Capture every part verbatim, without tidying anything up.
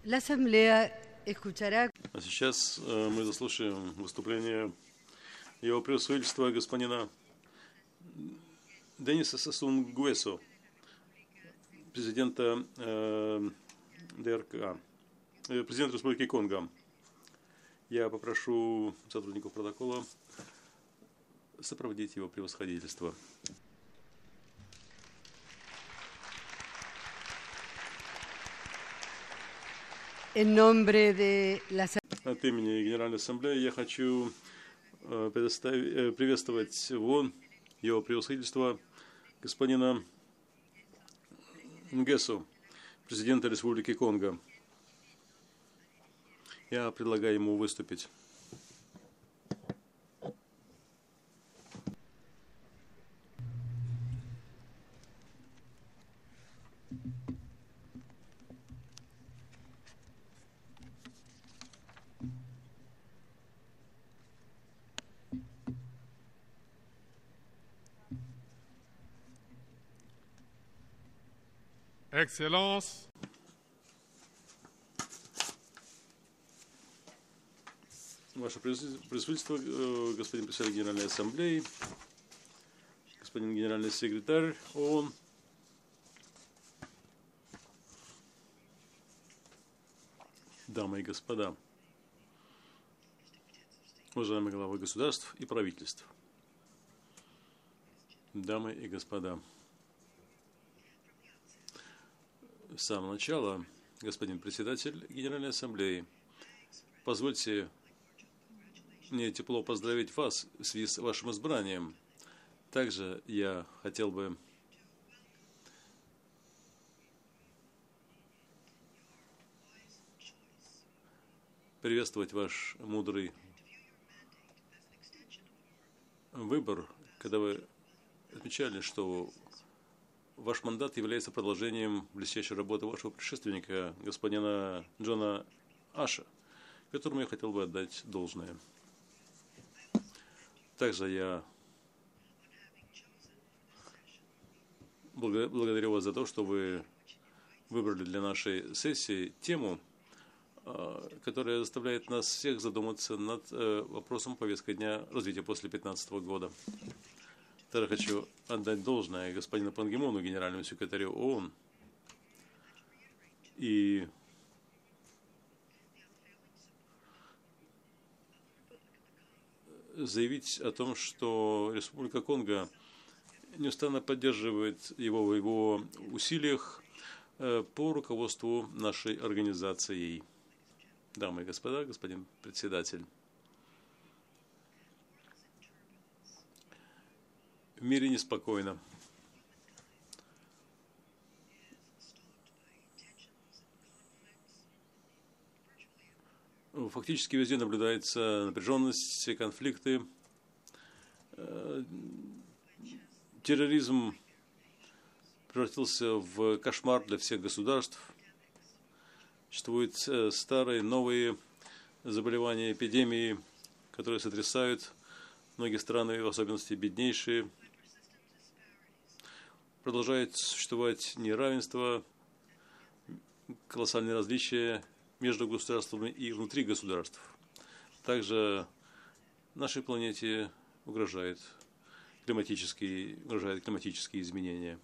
La Asamblea escuchará. А сейчас э, мы заслушаем выступление Его Превосходительства господина Дениса Сасун Nguesso, президента э, ДРК, э, президента Республики Конго. Я попрошу сотрудников протокола сопроводить Его Превосходительство. En nombre de la... От имени Генеральной Ассамблеи я хочу э, э, приветствовать его, его превосходительство господина Nguesso, президента Республики Конго. Я предлагаю ему выступить. Excellence, Ваше присутствие, господин председатель Генеральной Ассамблеи, господин генеральный секретарь ООН, дамы и господа, уважаемые главы государств и правительств, дамы и господа. С самого начала, господин председатель Генеральной Ассамблеи, позвольте мне тепло поздравить вас в связи с вашим избранием. Также я хотел бы приветствовать ваш мудрый выбор, когда вы отмечали, что ваш мандат является продолжением блестящей работы вашего предшественника, господина Джона Аша, которому я хотел бы отдать должное. Также я благодарю вас за то, что вы выбрали для нашей сессии тему, которая заставляет нас всех задуматься над вопросом повестки дня развития после две тысячи пятнадцатого года. Также хочу отдать должное господину Пан Ги Муну, генеральному секретарю ООН, и заявить о том, что Республика Конго неустанно поддерживает его в его усилиях по руководству нашей организацией. Дамы и господа, господин председатель. В мире неспокойно. Фактически везде наблюдается напряженность, конфликты. Терроризм превратился в кошмар для всех государств. Существуют старые, новые заболевания, эпидемии, которые сотрясают многие страны, в особенности беднейшие. Продолжает существовать неравенство, колоссальные различия между государствами и внутри государств. Также нашей планете угрожает климатические, угрожают климатические изменения.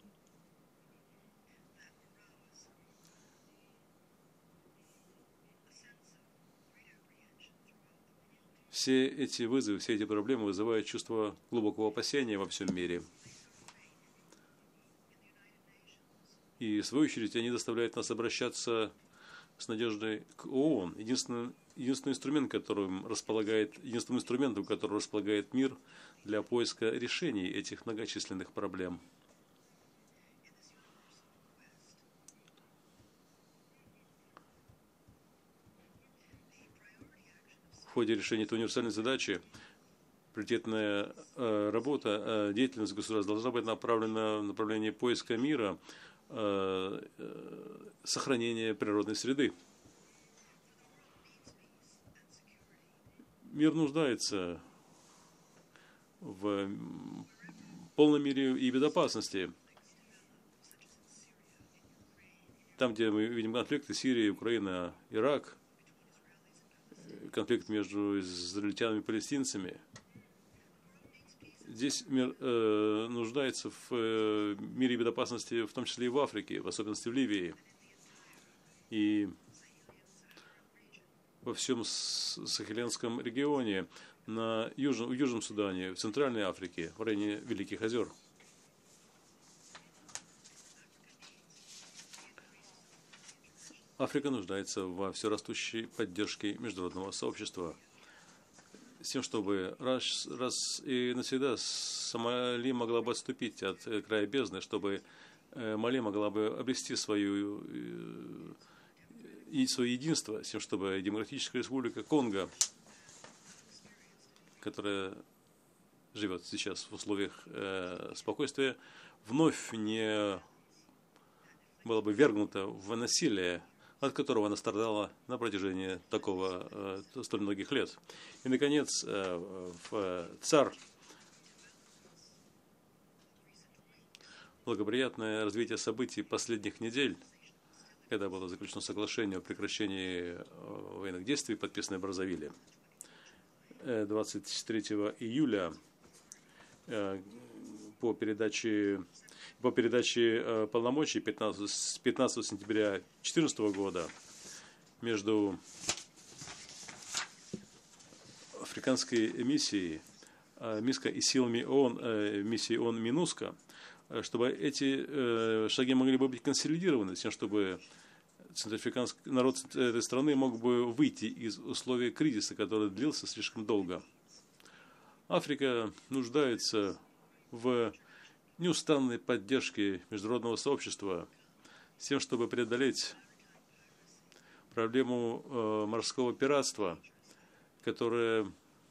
Все эти вызовы, все эти проблемы вызывают чувство глубокого опасения во всем мире. И, в свою очередь, они заставляют нас обращаться с надеждой к ООН. Единственный, единственный инструмент, которым располагает, единственным инструментом, которым располагает мир для поиска решений этих многочисленных проблем. В ходе решения этой универсальной задачи приоритетная э, работа, э, деятельность государств должна быть направлена в направлении поиска мира, э, э, сохранения природной среды. Мир нуждается в полном мире и безопасности. там, где мы видим конфликты Сирия, Украина, Ирак, конфликт между израильтянами и палестинцами, здесь мир э, нуждается в э, мире безопасности, в том числе и в Африке, в особенности в Ливии. И во всем Сахелинском регионе, на Южном, в Южном Судане, в Центральной Африке, в районе Великих озер. Африка нуждается во все растущей поддержке международного сообщества, с тем, чтобы раз, раз и навсегда Сомали могла бы отступить от края бездны, чтобы Мали могла бы обрести свою, и свое единство, с тем, чтобы Демократическая Республика Конго, которая живет сейчас в условиях э, спокойствия, вновь не была бы вергнута в насилие, от которого она страдала на протяжении такого э, столь многих лет. И, наконец, э, в ЦАР благоприятное развитие событий последних недель, когда было заключено соглашение о прекращении военных действий, подписанное в Браззавиле двадцать третьего июля по передаче, по передаче полномочий пятнадцатого сентября две тысячи четырнадцатого года между африканской миссией МИСКа и силами ООН, миссией ООН МИНУСКА, чтобы эти шаги могли бы быть консолидированы, с тем, чтобы центроафриканский народ этой страны мог бы выйти из условий кризиса, который длился слишком долго. Африка нуждается в неустанной поддержке международного сообщества с тем, чтобы преодолеть проблему э, морского пиратства, которая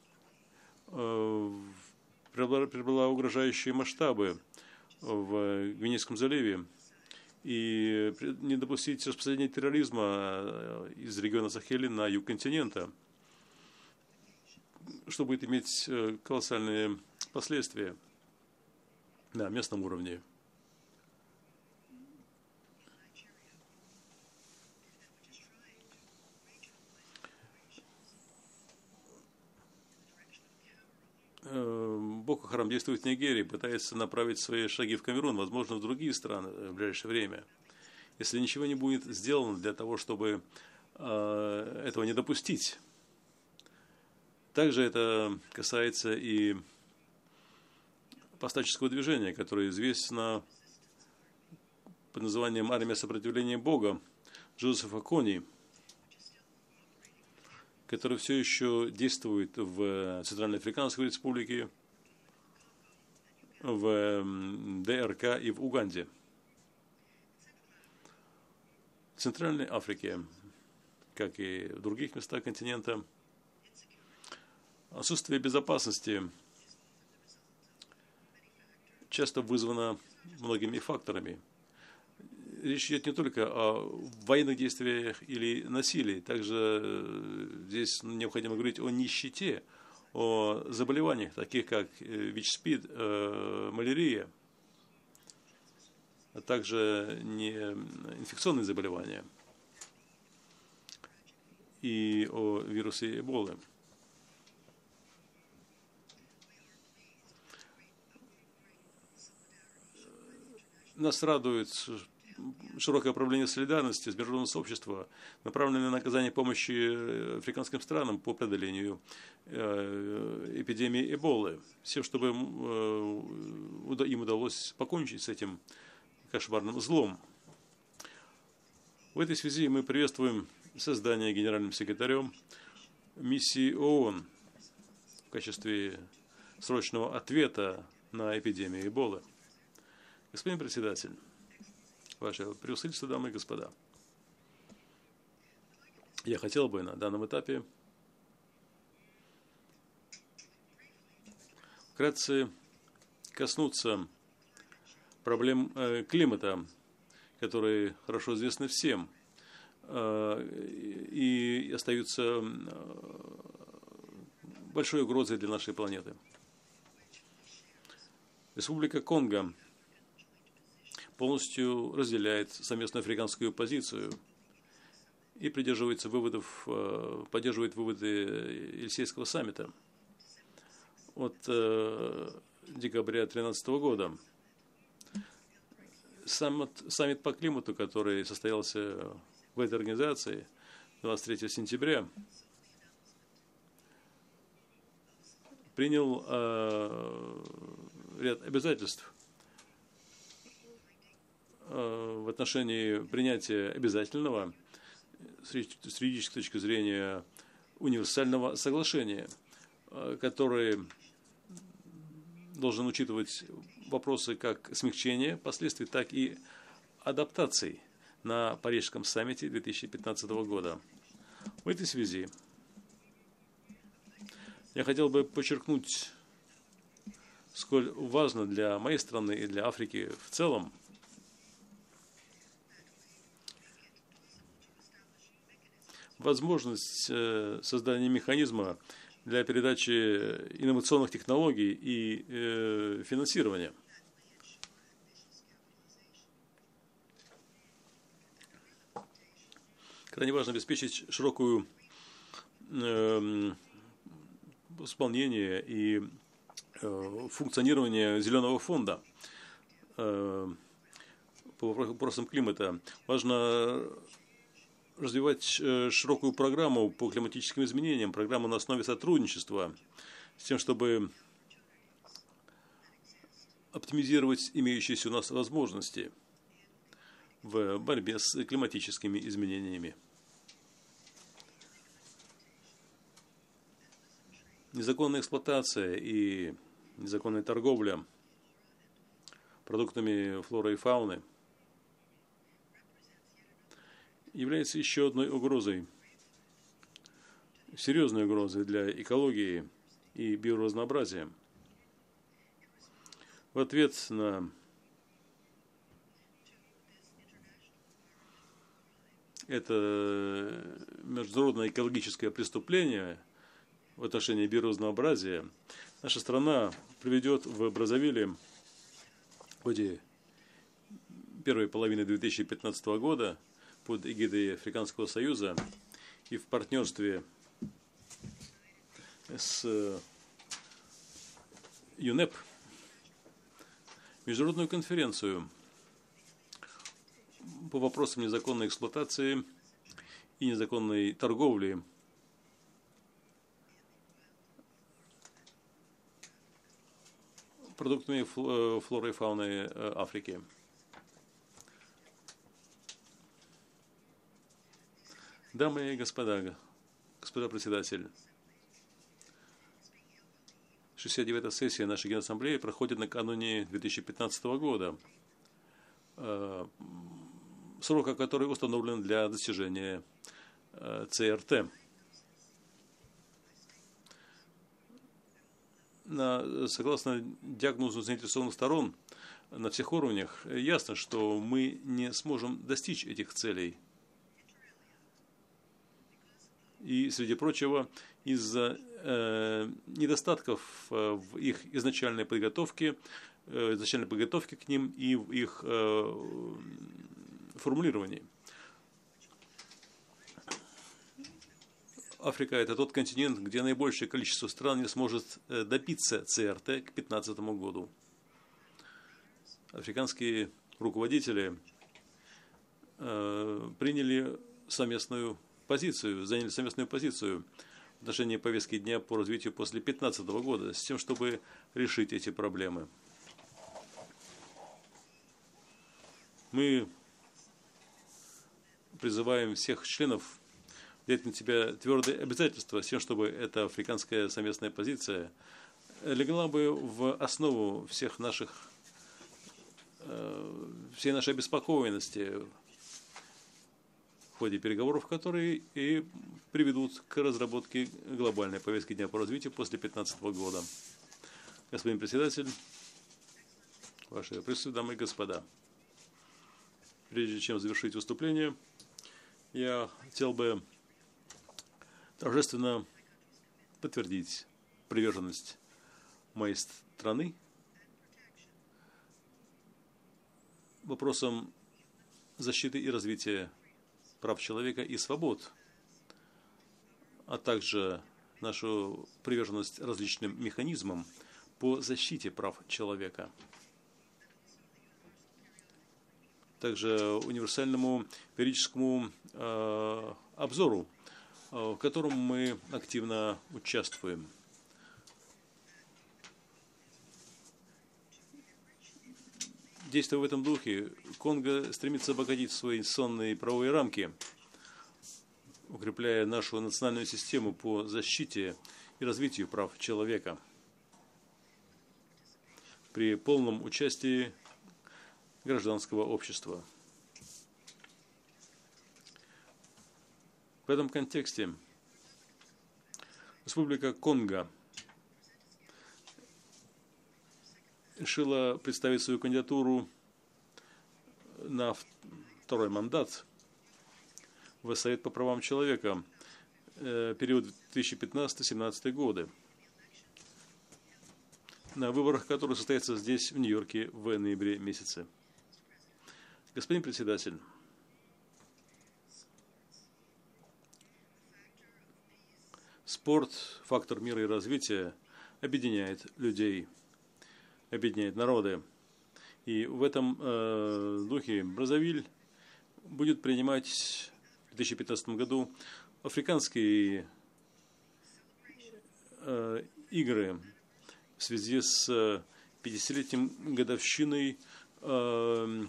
э, приобрела, приобрела угрожающие масштабы в Гвинейском заливе, и не допустить распространения терроризма из региона Сахеля на юг континента, что будет иметь колоссальные последствия на местном уровне. Боко Харам действует в Нигерии, пытается направить свои шаги в Камерун, возможно, в другие страны в ближайшее время. Если ничего не будет сделано для того, чтобы э, этого не допустить. Также это касается и повстанческого движения, которое известно под названием «Армия сопротивления Бога» Джозефа Кони, который все еще действует в Центральноафриканской Республике, в ДРК и в Уганде. В Центральной Африке, как и в других местах континента, отсутствие безопасности часто вызвано многими факторами. Речь идет не только о военных действиях или насилии, также здесь необходимо говорить о нищете, о заболеваниях, таких как ВИЧ-СПИД, э, малярия, а также не инфекционные заболевания и о вирусе Эболы. Нас радует широкое проявление солидарности с международным сообществом, направленное на оказание помощи африканским странам по преодолению эпидемии Эболы, с тем, чтобы им удалось покончить с этим кошмарным злом. В этой связи мы приветствуем создание генеральным секретарем миссии ООН в качестве срочного ответа на эпидемию Эболы. Господин председатель, ваше превосходительство, дамы и господа, я хотел бы на данном этапе вкратце коснуться проблем э, климата, которые хорошо известны всем э, и остаются большой угрозой для нашей планеты. Республика Конго полностью разделяет совместную африканскую позицию и придерживается выводов, поддерживает выводы Елисейского саммита от декабря две тысячи тринадцатого года. Саммит, саммит по климату, который состоялся в этой организации двадцать третьего сентября, принял э, ряд обязательств э, в отношении принятия обязательного с юридической точки зрения универсального соглашения, э, который должен учитывать вопросы как смягчения последствий, так и адаптаций на Парижском саммите две тысячи пятнадцатого года. В этой связи я хотел бы подчеркнуть, сколь важно для моей страны и для Африки в целом возможность создания механизма для передачи инновационных технологий и э, финансирования. Крайне важно обеспечить широкую э, исполнение и э, функционирование зеленого фонда э, по вопросам климата. Важно развивать широкую программу по климатическим изменениям, программу на основе сотрудничества, с тем, чтобы оптимизировать имеющиеся у нас возможности в борьбе с климатическими изменениями. Незаконная эксплуатация и незаконная торговля продуктами флоры и фауны является еще одной угрозой, серьезной угрозой для экологии и биоразнообразия. В ответ на это международное экологическое преступление в отношении биоразнообразия наша страна приведет в Браззавиле в ходе первой половины две тысячи пятнадцатого года под эгидой Африканского союза и в партнерстве с ЮНЕП международную конференцию по вопросам незаконной эксплуатации и незаконной торговли продуктами флоры и фауны Африки. Дамы и господа, господа председатель, шестьдесят девятая сессия нашей Генассамблеи проходит накануне две тысячи пятнадцатого года, срок который установлен для достижения ЦРТ. На, согласно диагнозу заинтересованных сторон на всех уровнях, ясно, что мы не сможем достичь этих целей. И, среди прочего, из-за э, недостатков э, в их изначальной подготовке, э, изначальной подготовке к ним и в их э, формулировании. Африка – это тот континент, где наибольшее количество стран не сможет добиться ЦРТ к две тысячи пятнадцатому году. Африканские руководители э, приняли совместную позицию, заняли совместную позицию в отношении повестки дня по развитию после две тысячи пятнадцатого года, с тем, чтобы решить эти проблемы. Мы призываем всех членов взять на себя твердые обязательства с тем, чтобы эта африканская совместная позиция легла бы в основу всех наших, всей нашей обеспокоенности в ходе переговоров, которые и приведут к разработке глобальной повестки дня по развитию после две тысячи пятнадцатого года. Господин председатель, ваше присутствие, дамы и господа, прежде чем завершить выступление, я хотел бы торжественно подтвердить приверженность моей страны вопросам защиты и развития прав человека и свобод, а также нашу приверженность различным механизмам по защите прав человека, также универсальному периодическому э, обзору, э, в котором мы активно участвуем. Действуя в этом духе, Конго стремится обогатить свои институционные правовые рамки, укрепляя нашу национальную систему по защите и развитию прав человека при полном участии гражданского общества. В этом контексте Республика Конго решила представить свою кандидатуру на второй мандат в Совет по правам человека э, период две тысячи пятнадцатый — две тысячи семнадцатый годы, на выборах, которые состоятся здесь, в Нью-Йорке, в ноябре месяце. Господин председатель, спорт, фактор мира и развития, объединяет людей, объединяет народы. И в этом э, духе Браззавиль будет принимать в две тысячи пятнадцатом году африканские э, игры в связи с пятидесятилетием годовщиной э,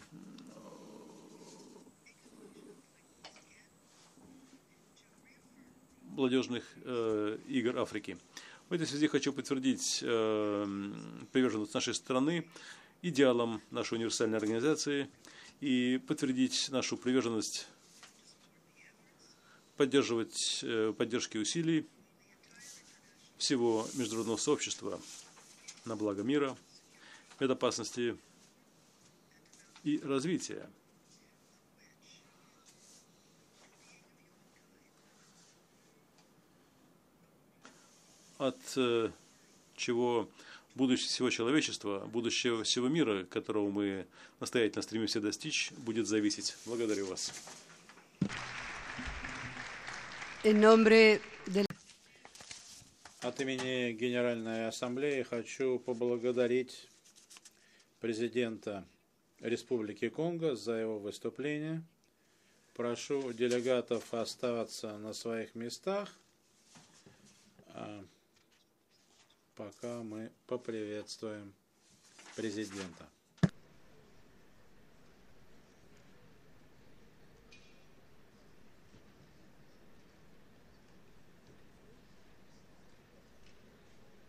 молодежных э, игр Африки. В этой связи хочу подтвердить э, приверженность нашей страны идеалам нашей универсальной организации и подтвердить нашу приверженность поддерживать э, поддержки усилий всего международного сообщества на благо мира, безопасности и развития. От э, чего будущее всего человечества, будущее всего мира, которого мы настоятельно стремимся достичь, будет зависеть. Благодарю вас. От имени Генеральной Ассамблеи хочу поблагодарить президента Республики Конго за его выступление. Прошу делегатов оставаться на своих местах, пока мы поприветствуем президента.